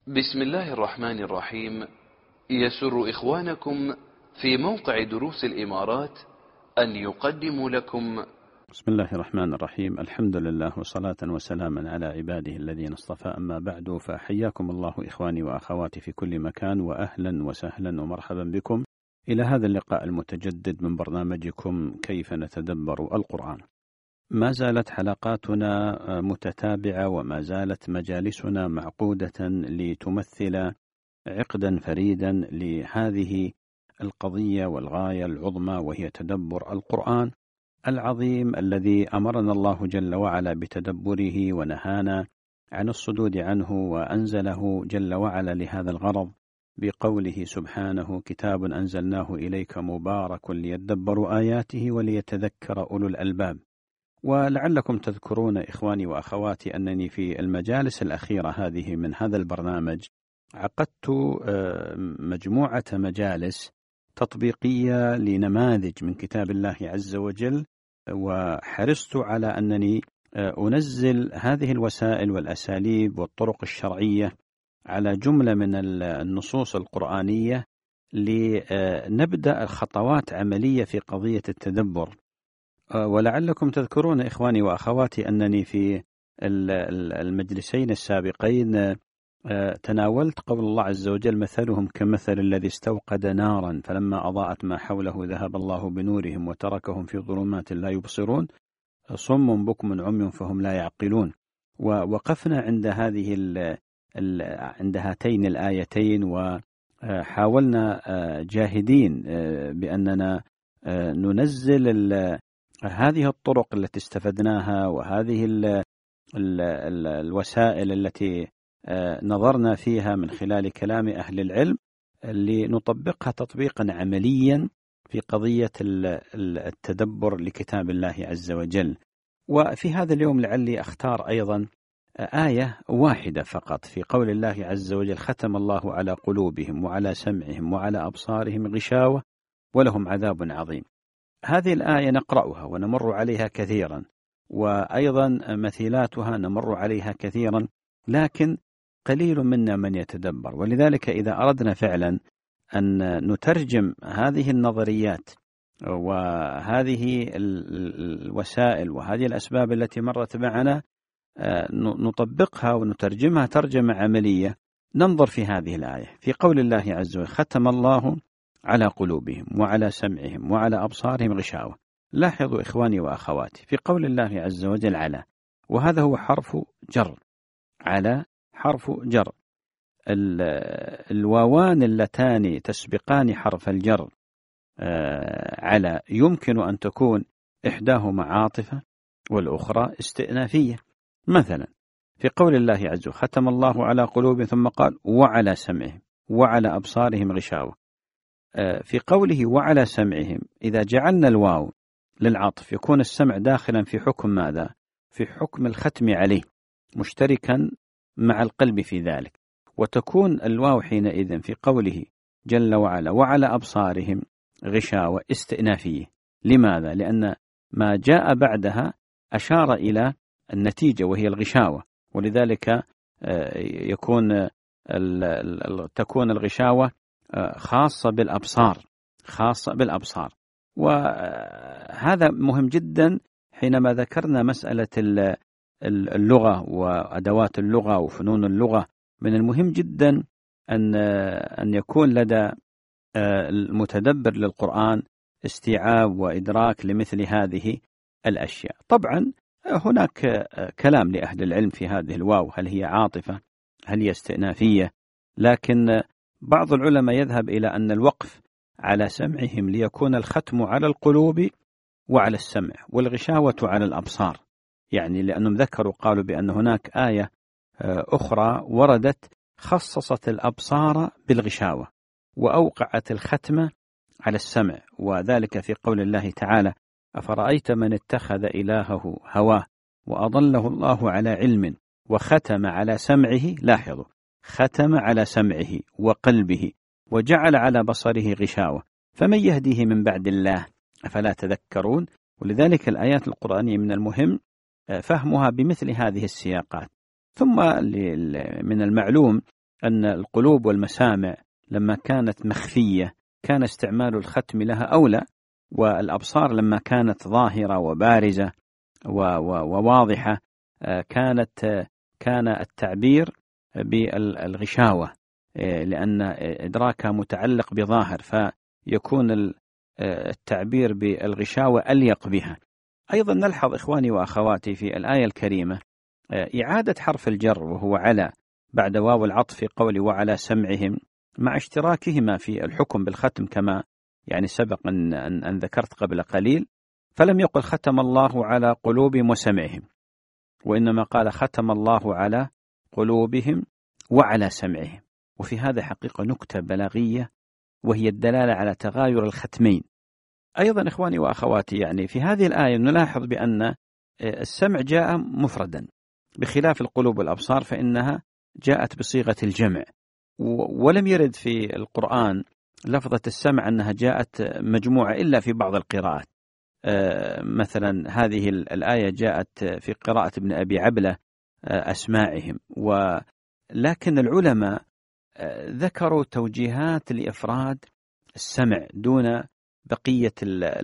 بسم الله الرحمن الرحيم. يسر إخوانكم في موقع دروس الإمارات أن يقدموا لكم بسم الله الرحمن الرحيم. الحمد لله وصلاة وسلاما على عباده الذين اصطفى، أما بعد، فحياكم الله إخواني وأخواتي في كل مكان، وأهلا وسهلا ومرحبا بكم إلى هذا اللقاء المتجدد من برنامجكم كيف نتدبر القرآن. ما زالت حلقاتنا متتابعة، وما زالت مجالسنا معقودة لتمثل عقدا فريدا لهذه القضية والغاية العظمى، وهي تدبر القرآن العظيم الذي أمرنا الله جل وعلا بتدبره ونهانا عن الصدود عنه، وأنزله جل وعلا لهذا الغرض بقوله سبحانه: كتاب أنزلناه إليك مبارك ليدبروا آياته وليتذكر أولو الألباب. ولعلكم تذكرون إخواني وأخواتي أنني في المجالس الأخيرة هذه من هذا البرنامج عقدت مجموعة مجالس تطبيقية لنماذج من كتاب الله عز وجل، وحرصت على أنني أنزل هذه الوسائل والأساليب والطرق الشرعية على جملة من النصوص القرآنية لنبدأ خطوات عملية في قضية التدبر. ولعلكم تذكرون إخواني وأخواتي أنني في المجلسين السابقين تناولت قول الله عز وجل: مثلهم كمثل الذي استوقد نارا فلما أضاءت ما حوله ذهب الله بنورهم وتركهم في ظلمات لا يبصرون صم بكم عمي فهم لا يعقلون. ووقفنا عند عند هاتين الآيتين، وحاولنا جاهدين بأننا ننزل هذه الطرق التي استفدناها وهذه الوسائل التي نظرنا فيها من خلال كلام أهل العلم لنطبقها تطبيقا عمليا في قضية التدبر لكتاب الله عز وجل. وفي هذا اليوم لعلي أختار أيضا آية واحدة فقط في قول الله عز وجل: ختم الله على قلوبهم وعلى سمعهم وعلى أبصارهم غشاوة ولهم عذاب عظيم. هذه الآية نقرأها ونمر عليها كثيرا، وأيضا مثيلاتها نمر عليها كثيرا، لكن قليل منا من يتدبر. ولذلك إذا أردنا فعلا أن نترجم هذه النظريات وهذه الوسائل وهذه الأسباب التي مرت معنا، نطبقها ونترجمها ترجمة عملية، ننظر في هذه الآية في قول الله عز وجل: ختم الله على قلوبهم وعلى سمعهم وعلى أبصارهم غشاوة. لاحظوا إخواني وأخواتي في قول الله عز وجل على، وهذا هو حرف جر، على حرف جر. الواوان اللتان تسبقان حرف الجر على يمكن أن تكون إحداهما عاطفة والأخرى استئنافية. مثلا في قول الله عز وجل: ختم الله على قلوبهم، ثم قال: وعلى سمعهم وعلى أبصارهم غشاوة. في قوله وعلى سمعهم، إذا جعلنا الواو للعطف يكون السمع داخلا في حكم ماذا؟ في حكم الختم عليه، مشتركا مع القلب في ذلك، وتكون الواو حينئذ في قوله جل وعلا وعلى أبصارهم غشاوة استئنافية. لماذا؟ لأن ما جاء بعدها أشار إلى النتيجة وهي الغشاوة، ولذلك تكون الغشاوة خاصة بالأبصار. وهذا مهم جدا حينما ذكرنا مسألة اللغة وأدوات اللغة وفنون اللغة. من المهم جدا أن يكون لدى المتدبر للقرآن استيعاب وإدراك لمثل هذه الأشياء. طبعا هناك كلام لأهل العلم في هذه الواو، هل هي عاطفة هل هي استئنافية، لكن بعض العلماء يذهب إلى أن الوقف على سمعهم ليكون الختم على القلوب وعلى السمع، والغشاوة على الأبصار، يعني لأنهم ذكروا قالوا بأن هناك آية أخرى وردت خصصت الأبصار بالغشاوة وأوقعت الختم على السمع، وذلك في قول الله تعالى: أفرأيت من اتخذ إلهه هواه وأضله الله على علم وختم على سمعه. لاحظوا: ختم على سمعه وقلبه وجعل على بصره غشاوة فمن يهديه من بعد الله أفلا تذكرون. ولذلك الآيات القرآنية من المهم فهمها بمثل هذه السياقات. ثم من المعلوم أن القلوب والمسامع لما كانت مخفية كان استعمال الختم لها أولى، والأبصار لما كانت ظاهرة وبارزة وواضحة كان التعبير بالغشاوة، لأن إدراكها متعلق بظاهر، فيكون التعبير بالغشاوة أليق بها. أيضا نلحظ إخواني وأخواتي في الآية الكريمة إعادة حرف الجر وهو على بعد واو العطف في قول وعلى سمعهم، مع اشتراكهما في الحكم بالختم كما يعني سبق أن ذكرت قبل قليل، فلم يقل ختم الله على قلوبهم وسمعهم، وإنما قال ختم الله على قلوبهم وعلى سمعهم. وفي هذا حقيقة نكتة بلاغية، وهي الدلالة على تغاير الختمين. أيضا إخواني وأخواتي يعني في هذه الآية نلاحظ بأن السمع جاء مفردا، بخلاف القلوب والأبصار فإنها جاءت بصيغة الجمع، ولم يرد في القرآن لفظة السمع أنها جاءت مجموعة إلا في بعض القراءات. مثلا هذه الآية جاءت في قراءة ابن أبي عبلة أسماعهم، ولكن العلماء ذكروا توجيهات لإفراد السمع دون بقية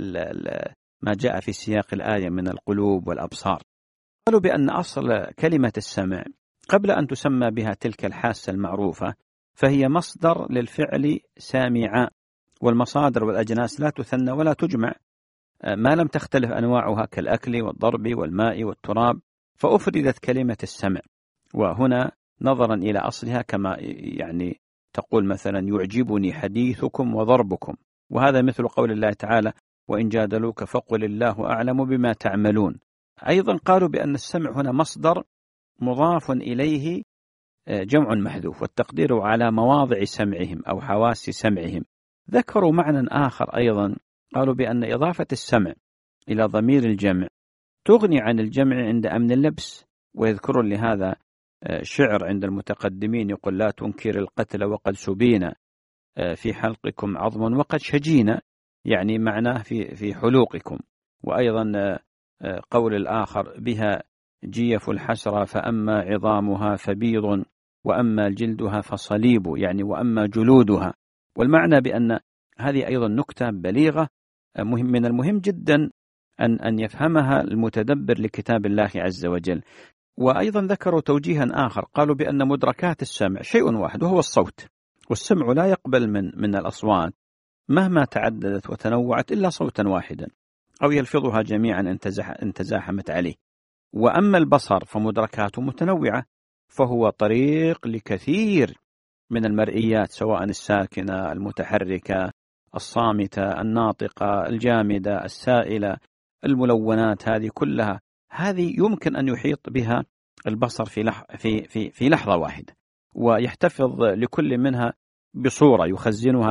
ما جاء في سياق الآية من القلوب والأبصار. قالوا بأن أصل كلمة السمع قبل أن تسمى بها تلك الحاسة المعروفة فهي مصدر للفعل سامعا، والمصادر والأجناس لا تثنى ولا تجمع ما لم تختلف أنواعها كالأكل والضرب والماء والتراب، فأفردت كلمة السمع. وهنا نظرا إلى أصلها كما يعني تقول مثلا يعجبني حديثكم وضربكم، وهذا مثل قول الله تعالى وإن جادلوك فقل الله أعلم بما تعملون. أيضا قالوا بأن السمع هنا مصدر مضاف إليه جمع محذوف، والتقدير على مواضع سمعهم أو حواس سمعهم. ذكروا معنى آخر أيضا، قالوا بأن إضافة السمع إلى ضمير الجمع تغني عن الجمع عند أمن اللبس، ويذكر لهذا شعر عند المتقدمين يقول لا تنكر القتل وقد سبينا في حلقكم عظم وقد شجينا، يعني معناه في حلوقكم. وأيضا قول الآخر بها جيف الحسرة فأما عظامها فبيض وأما جلدها فصليب، يعني وأما جلودها. والمعنى بأن هذه أيضا نكتة بليغة من المهم جدا أن يفهمها المتدبر لكتاب الله عز وجل. وأيضا ذكروا توجيها آخر، قالوا بأن مدركات السمع شيء واحد وهو الصوت، والسمع لا يقبل من الأصوات مهما تعددت وتنوعت إلا صوتا واحدا أو يلفظها جميعا إن تزاحمت عليه. وأما البصر فمدركاته متنوعة، فهو طريق لكثير من المرئيات سواء الساكنة المتحركة الصامتة الناطقة الجامدة السائلة، الملونات هذه كلها هذه يمكن أن يحيط بها البصر في لحظة واحدة، ويحتفظ لكل منها بصورة يخزنها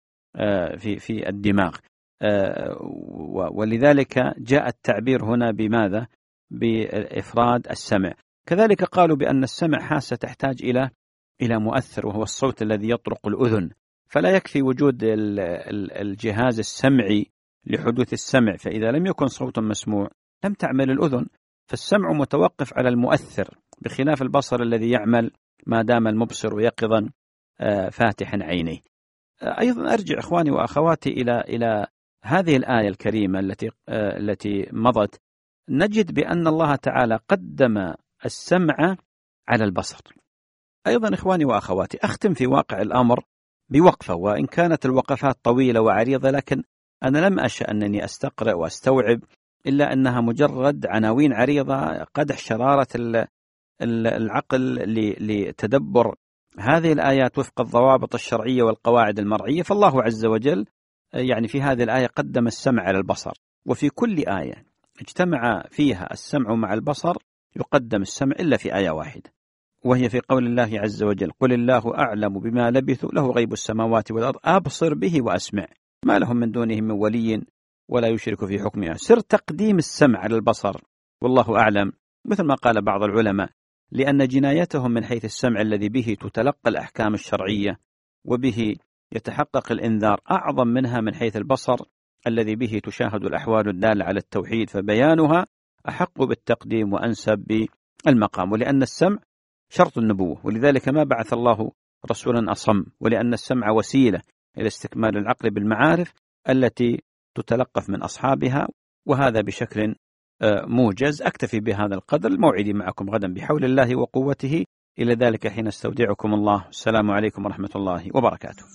في الدماغ. ولذلك جاء التعبير هنا بماذا؟ بإفراد السمع. كذلك قالوا بأن السمع حاسة تحتاج إلى مؤثر وهو الصوت الذي يطرق الأذن، فلا يكفي وجود الجهاز السمعي لحدوث السمع، فإذا لم يكن صوت مسموع لم تعمل الأذن، فالسمع متوقف على المؤثر بخلاف البصر الذي يعمل ما دام المبصر يقظا فاتحا عينيه. أيضا أرجع إخواني وأخواتي إلى هذه الآية الكريمة التي مضت، نجد بأن الله تعالى قدم السمع على البصر. أيضا إخواني وأخواتي أختم في واقع الأمر بوقفة، وإن كانت الوقفات طويلة وعريضة لكن أنا لم أشأ أنني أستقرأ وأستوعب إلا أنها مجرد عناوين عريضة قدح شرارة العقل لتدبر هذه الآيات وفق الضوابط الشرعية والقواعد المرعية. فالله عز وجل يعني في هذه الآية قدم السمع على البصر، وفي كل آية اجتمع فيها السمع مع البصر يقدم السمع إلا في آية واحدة، وهي في قول الله عز وجل قل الله أعلم بما لبثوا له غيب السماوات والأرض أبصر به وأسمع ما لهم من دونه من ولي ولا يشرك في حكمها. سر تقديم السمع على البصر والله أعلم مثل ما قال بعض العلماء لأن جنايتهم من حيث السمع الذي به تتلقى الأحكام الشرعية وبه يتحقق الإنذار أعظم منها من حيث البصر الذي به تشاهد الأحوال الدالة على التوحيد، فبيانها أحق بالتقديم وأنسب بالمقام، ولأن السمع شرط النبوة، ولذلك ما بعث الله رسولا أصم، ولأن السمع وسيلة إلى استكمال العقل بالمعارف التي تتلقف من أصحابها، وهذا بشكل موجز. أكتفي بهذا القدر. الموعد معكم غدا بحول الله وقوته. إلى ذلك حين استودعكم الله. السلام عليكم ورحمة الله وبركاته.